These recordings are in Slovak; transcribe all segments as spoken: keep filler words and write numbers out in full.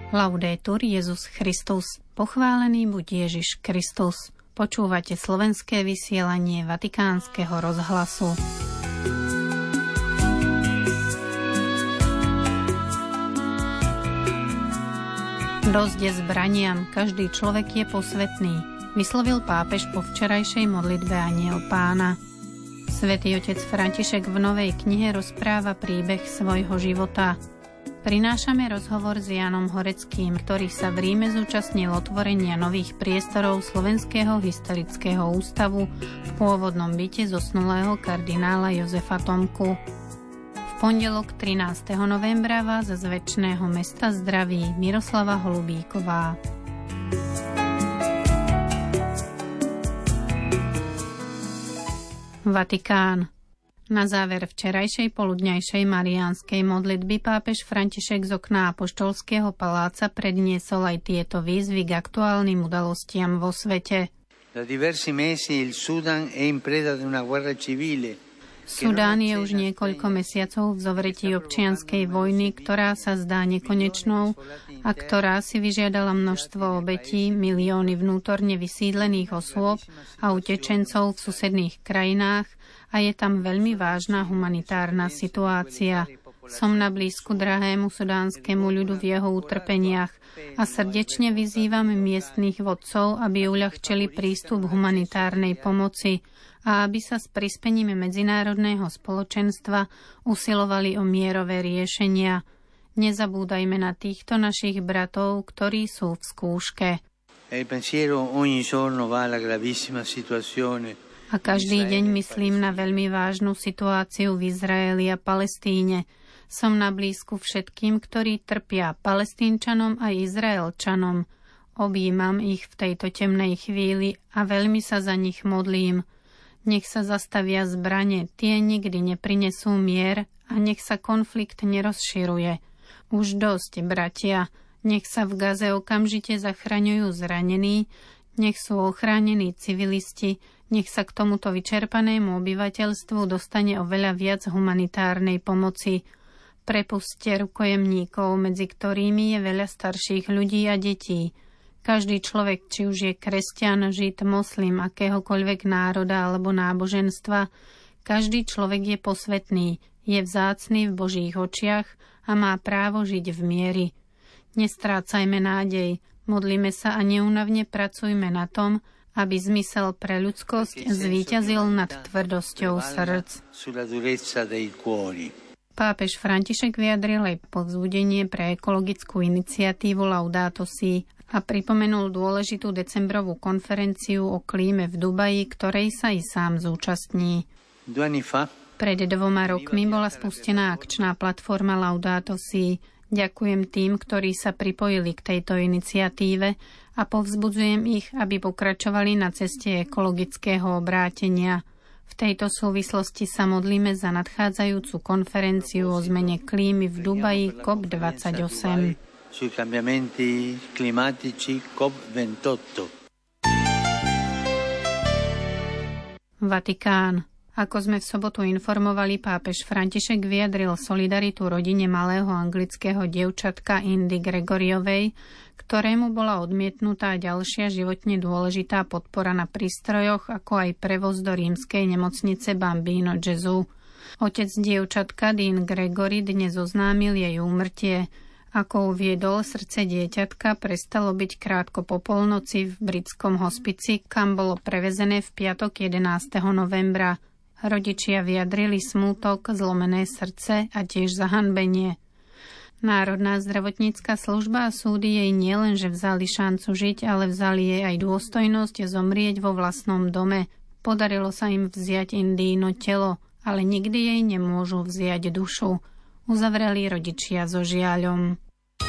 Laudetur Jesus Christus. Pochválený buď Ježiš Kristus. Počúvate slovenské vysielanie Vatikánskeho rozhlasu. Dosť je zbraniam, každý človek je posvätný, vyslovil pápež po včerajšej modlitbe Anjel Pána. Svätý otec František v novej knihe rozpráva príbeh svojho života. Prinášame rozhovor s Jánom Horeckým, ktorý sa v Ríme zúčastnil otvorenia nových priestorov Slovenského historického ústavu v pôvodnom byte zosnulého kardinála Jozefa Tomku. V pondelok trinásteho novembra vás z večného mesta zdraví Miroslava Holubíková. Vatikán. Na záver včerajšej poludňajšej mariánskej modlitby pápež František z okna Apoštolského paláca predniesol aj tieto výzvy k aktuálnym udalostiam vo svete. Da diversi mesi il Sudan è in preda di una guerra civile. Sudán je už niekoľko mesiacov v zovretí občianskej vojny, ktorá sa zdá nekonečnou a ktorá si vyžiadala množstvo obetí, milióny vnútorne vysídlených osôb a utečencov v susedných krajinách a je tam veľmi vážna humanitárna situácia. Som na blízku drahému sudánskemu ľudu v jeho utrpeniach a srdečne vyzývam miestnych vodcov, aby uľahčili prístup humanitárnej pomoci a aby sa s prispením medzinárodného spoločenstva usilovali o mierové riešenia. Nezabúdajme na týchto našich bratov, ktorí sú v skúške. A každý deň myslím na veľmi vážnu situáciu v Izraeli a Palestíne. Som na blízku všetkým, ktorí trpia, Palestínčanom a Izraelčanom. Objímam ich v tejto temnej chvíli a veľmi sa za nich modlím. Nech sa zastavia zbrane, tie nikdy neprinesú mier a nech sa konflikt nerozširuje. Už dosť, bratia, nech sa v Gaze okamžite zachraňujú zranení, nech sú ochránení civilisti, nech sa k tomuto vyčerpanému obyvateľstvu dostane oveľa viac humanitárnej pomoci. Prepuste rukojemníkov, medzi ktorými je veľa starších ľudí a detí. Každý človek, či už je kresťan, žid, moslim, akéhokoľvek národa alebo náboženstva, každý človek je posvätný, je vzácny v Božích očiach a má právo žiť v mieri. Nestrácajme nádej, modlíme sa a neúnavne pracujme na tom, aby zmysel pre ľudskosť zvíťazil nad tvrdosťou srdc. Pápež František vyjadril aj povzbudenie pre ekologickú iniciatívu Laudato Si a pripomenul dôležitú decembrovú konferenciu o klíme v Dubaji, ktorej sa i sám zúčastní. Pred dvoma rokmi bola spustená akčná platforma Laudato Si. Ďakujem tým, ktorí sa pripojili k tejto iniciatíve a povzbudzujem ich, aby pokračovali na ceste ekologického obrátenia. V tejto súvislosti sa modlíme za nadchádzajúcu konferenciu o zmene klímy v Dubaji C O P dvadsaťosem. Sui cambiamenti climatici C O P dvadsaťosem. Vatikán. Ako sme v sobotu informovali, pápež František vyjadril solidaritu rodine malého anglického dievčatka Indy Gregoriovej, ktorému bola odmietnutá ďalšia životne dôležitá podpora na prístrojoch, ako aj prevoz do rímskej nemocnice Bambino Gesù. Otec dievčatka Dean Gregory dnes oznámil jej úmrtie. Ako uviedol, srdce dieťatka prestalo byť krátko po polnoci v britskom hospici, kam bolo prevezené v piatok jedenásteho novembra. Rodičia vyjadrili smútok, zlomené srdce a tiež zahanbenie. Národná zdravotnícka služba a súdy jej nielenže vzali šancu žiť, ale vzali jej aj dôstojnosť zomrieť vo vlastnom dome. Podarilo sa im vziať Indíno telo, ale nikdy jej nemôžu vziať dušu. Uzavreli rodičia so žiaľom.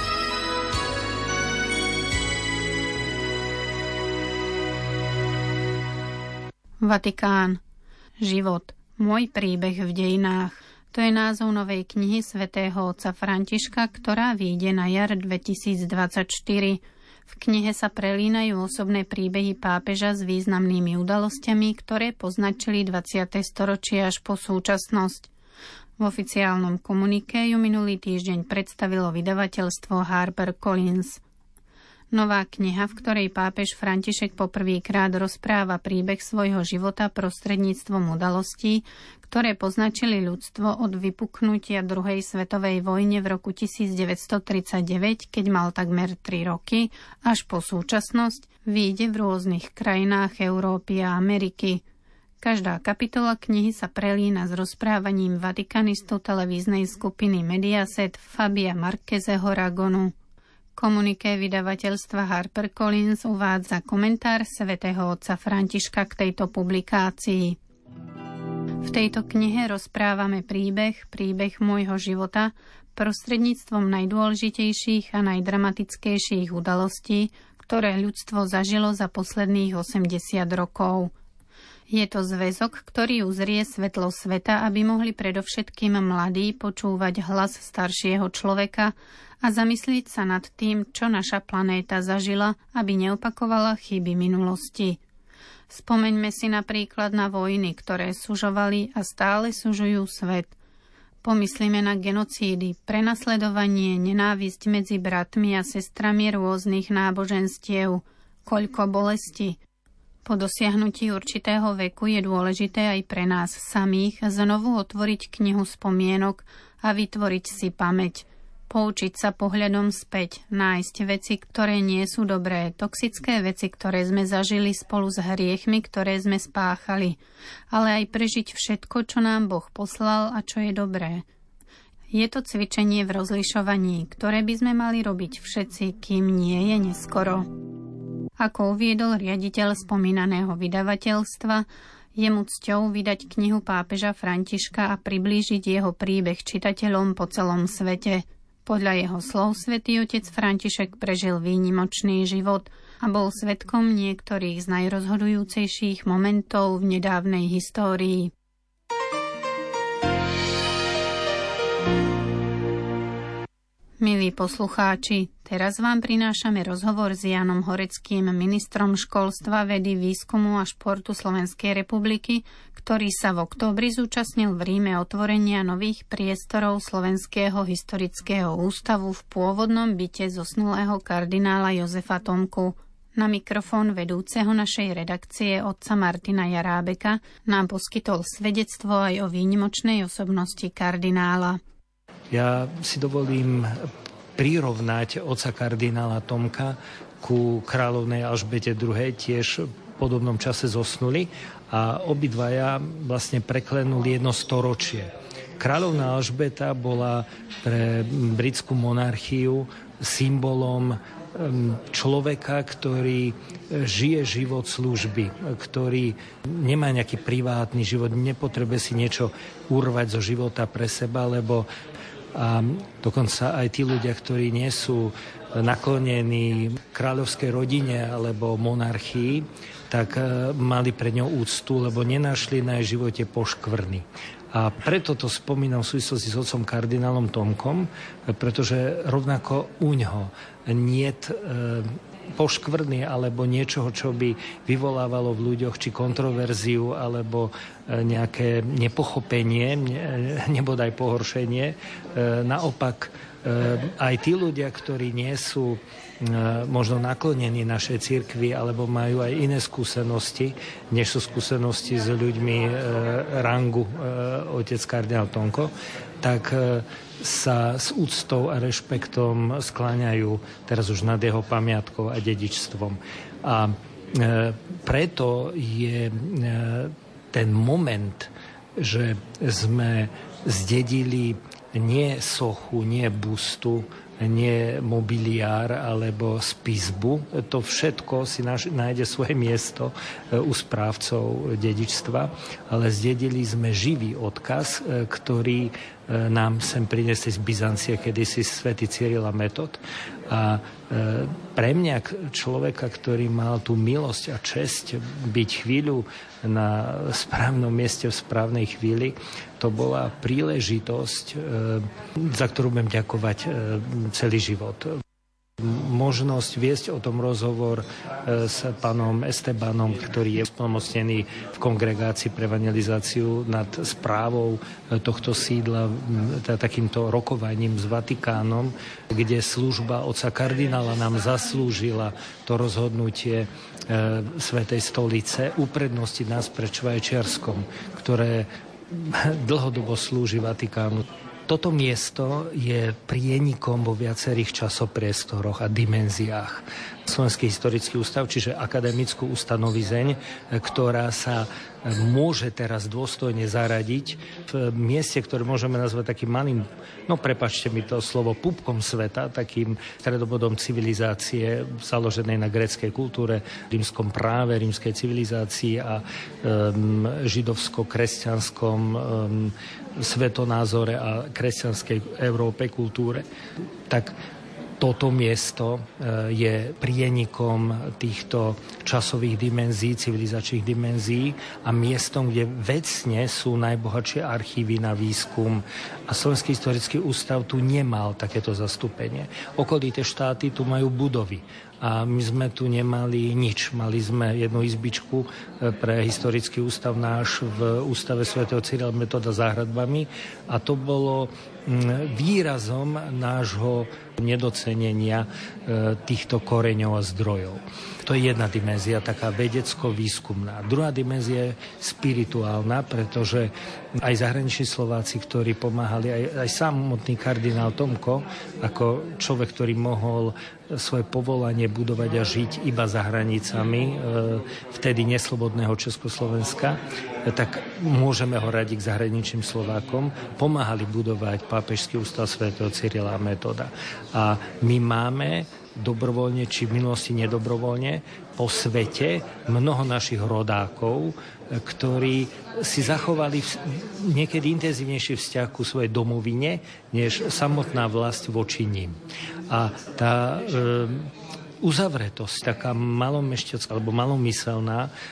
Vatikán. Život. Môj príbeh v dejinách. To je názov novej knihy svätého otca Františka, ktorá vyjde na jar dvetisícdvadsaťštyri. V knihe sa prelínajú osobné príbehy pápeža s významnými udalosťami, ktoré poznačili dvadsiate storočie až po súčasnosť. V oficiálnom komuniké ju minulý týždeň predstavilo vydavateľstvo HarperCollins. Nová kniha, v ktorej pápež František poprvýkrát rozpráva príbeh svojho života prostredníctvom udalostí, ktoré poznačili ľudstvo od vypuknutia druhej svetovej vojne v roku devätnásťtridsaťdeväť, keď mal takmer tri roky, až po súčasnosť, vyjde v rôznych krajinách Európy a Ameriky. Každá kapitola knihy sa prelína s rozprávaním vatikanistu televíznej skupiny Mediaset Fabia Marquezeho Ragonu. Komuniké vydavateľstva HarperCollins uvádza komentár svätého otca Františka k tejto publikácii. V tejto knihe rozprávame príbeh, príbeh môjho života prostredníctvom najdôležitejších a najdramatickejších udalostí, ktoré ľudstvo zažilo za posledných osemdesiat rokov. Je to zväzok, ktorý uzrie svetlo sveta, aby mohli predovšetkým mladí počúvať hlas staršieho človeka a zamyslieť sa nad tým, čo naša planéta zažila, aby neopakovala chyby minulosti. Spomeňme si napríklad na vojny, ktoré sužovali a stále sužujú svet. Pomyslíme na genocídy, prenasledovanie, nenávisť medzi bratmi a sestrami rôznych náboženstiev, koľko bolesti. Po dosiahnutí určitého veku je dôležité aj pre nás samých znovu otvoriť knihu spomienok a vytvoriť si pamäť. Poučiť sa pohľadom späť, nájsť veci, ktoré nie sú dobré, toxické veci, ktoré sme zažili spolu s hriechmi, ktoré sme spáchali, ale aj prežiť všetko, čo nám Boh poslal a čo je dobré. Je to cvičenie v rozlišovaní, ktoré by sme mali robiť všetci, kým nie je neskoro. Ako uviedol riaditeľ spomínaného vydavateľstva, je mu cťou vydať knihu pápeža Františka a priblížiť jeho príbeh čitateľom po celom svete. Podľa jeho slov svätý otec František prežil výnimočný život a bol svedkom niektorých z najrozhodujúcejších momentov v nedávnej histórii. Milí poslucháči, teraz vám prinášame rozhovor s Jánom Horeckým, ministrom školstva, vedy, výskumu a športu Slovenskej republiky, ktorý sa v októbri zúčastnil v Ríme otvorenia nových priestorov Slovenského historického ústavu v pôvodnom byte zosnulého kardinála Jozefa Tomku. Na mikrofón vedúceho našej redakcie otca Martina Jarábeka nám poskytol svedectvo aj o výnimočnej osobnosti kardinála. Ja si dovolím prirovnať otca kardinála Tomka ku kráľovnej Alžbete druhej, tiež v podobnom čase zosnuli a obidvaja vlastne preklenuli jedno storočie. Kráľovná Alžbeta bola pre britskú monarchiu symbolom človeka, ktorý žije život služby, ktorý nemá nejaký privátny život, nepotrebuje si niečo urvať zo života pre seba, lebo a dokonca aj tí ľudia, ktorí nie sú naklonení kráľovskej rodine alebo monarchii, tak mali pred ňou úctu, lebo nenašli na jej živote poškvrny. A preto to spomínam v súvislosti s otcom kardinálom Tomkom, pretože rovnako uňho niet poškvrny alebo niečoho, čo by vyvolávalo v ľuďoch či kontroverziu alebo nejaké nepochopenie, nebodaj pohoršenie. Naopak aj tí ľudia, ktorí nie sú možno naklonení našej cirkvi alebo majú aj iné skúsenosti, než sú skúsenosti s ľuďmi rangu otec kardinál Tomko, tak sa s úctou a rešpektom skláňajú teraz už nad jeho pamiatkou a dedičstvom. A e, preto je e, ten moment, že sme zdedili nie sochu, nie bustu, nie mobiliár alebo spisbu. To všetko si nájde svoje miesto u správcov dedičstva, ale zdedili sme živý odkaz, ktorý nám sem priniesli z Byzancie kedysi svätý Cyril a Metod. A pre mňa, človeka, ktorý mal tú milosť a česť byť chvíľu na správnom mieste v správnej chvíli, to bola príležitosť, za ktorú budem ďakovať celý život. možnosť viesť o tom rozhovor s pánom Estebanom, ktorý je splnomocnený v kongregácii pre evangelizáciu nad správou tohto sídla, takýmto rokovaním s Vatikánom, kde služba otca kardinála nám zaslúžila to rozhodnutie Svätej stolice uprednostiť nás pred Švajčiarskom, ktoré dlhodobo slúži Vatikánu. Toto miesto je prienikom vo viacerých časopriestoroch a dimenziách. Slovenský historický ústav, čiže akademickú ustanovizeň, ktorá sa môže teraz dôstojne zaradiť v mieste, ktoré môžeme nazvať takým malým, no prepáčte mi to slovo, pupkom sveta, takým stredobodom civilizácie založenej na gréckej kultúre, rímskom práve, rímskej civilizácii a um, židovsko-kresťanskom um, svetonázore a kresťanskej Európe kultúre. Tak toto miesto je prienikom týchto časových dimenzií, civilizačných dimenzií a miestom, kde vecne sú najbohatšie archívy na výskum. A Slovenský historický ústav tu nemal takéto zastúpenie. Okolité štáty tu majú budovy. A my sme tu nemali nič. Mali sme jednu izbičku pre historický ústav náš v ústave svätého Cyrila Metoda za hradbami a to bolo výrazom nášho nedocenenia týchto koreňov a zdrojov. To je jedna dimenzia, taká vedecko-výskumná. Druhá dimenzia je spirituálna, pretože aj zahraniční Slováci, ktorí pomáhali, aj, aj samotný kardinál Tomko, ako človek, ktorý mohol svoje povolanie budovať a žiť iba za hranicami e, vtedy neslobodného Československa, e, tak môžeme ho radiť k zahraničným Slovákom. Pomáhali budovať pápežský ústav svätého Cyrila a Metoda. A my máme dobrovoľne či v minulosti nedobrovoľne po svete mnoho našich rodákov, ktorí si zachovali niekedy intenzívnejší vzťah ku svojej domovine, než samotná vlast voči ním. A tá e, uzavretosť, taká malomešťacká alebo malomyselná e,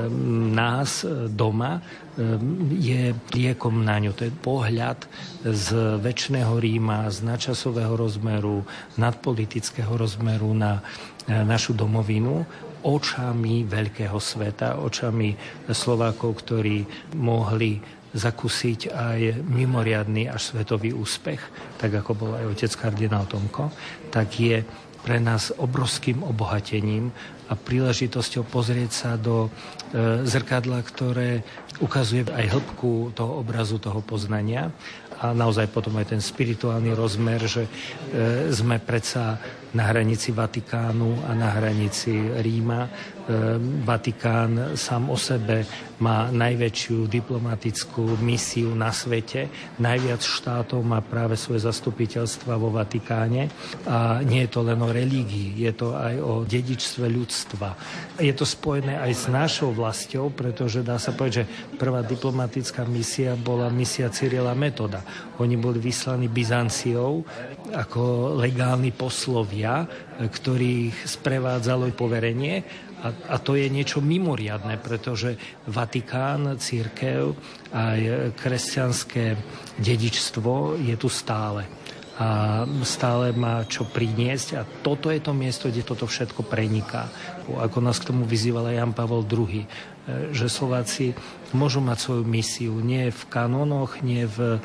nás doma e, je liekom na ňu. To je pohľad z večného Ríma, z nadčasového rozmeru, nadpolitického rozmeru na e, našu domovinu, očami veľkého sveta, očami Slovákov, ktorí mohli zakúsiť aj mimoriadny až svetový úspech, tak ako bol aj otec kardinál Tomko, tak je pre nás obrovským obohatením a príležitosťou pozrieť sa do e, zrkadla, ktoré ukazuje aj hĺbku toho obrazu, toho poznania a naozaj potom aj ten spirituálny rozmer, že e, sme predsa na hranici Vatikánu a na hranici Ríma. E, Vatikán sám o sebe má najväčšiu diplomatickú misiu na svete. Najviac štátov má práve svoje zastupiteľstva vo Vatikáne. A nie je to len o religii, je to aj o dedičstve ľudstva. Je to spojené aj s našou vlastou, pretože dá sa povedať, že prvá diplomatická misia bola misia Cyrila Metoda. Oni boli vyslaní Byzanciou ako legálni poslovia, ktorých sprevádzalo poverenie. A, a to je niečo mimoriadne, pretože Vatikán, cirkev aj kresťanské dedičstvo je tu stále. A stále má čo priniesť a toto je to miesto, kde toto všetko preniká. Ako nás k tomu vyzýval Ján Pavol druhý, že Slováci môžu mať svoju misiu nie v kanónoch, nie v,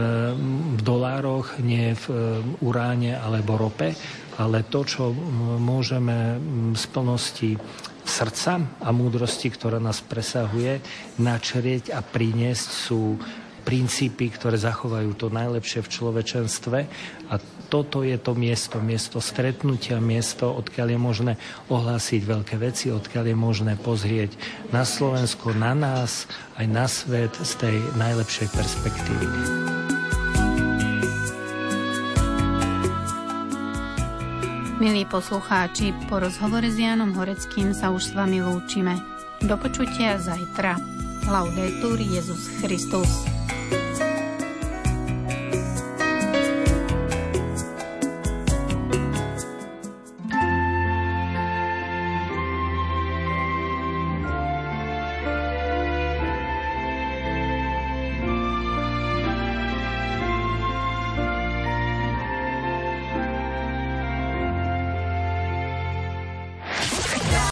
v dolároch, nie v uráne alebo rope, ale to, čo môžeme z plnosti srdca a múdrosti, ktorá nás presahuje, načrieť a priniesť, sú princípy, ktoré zachovajú to najlepšie v človečenstve a toto je to miesto, miesto stretnutia, miesto, odkiaľ je možné ohlásiť veľké veci, odkiaľ je možné pozrieť na Slovensko, na nás, aj na svet z tej najlepšej perspektívy. Milí poslucháči, po rozhovore s Jánom Horeckým sa už s vami lúčime. Do počutia zajtra. Laudetur Jesus Christus.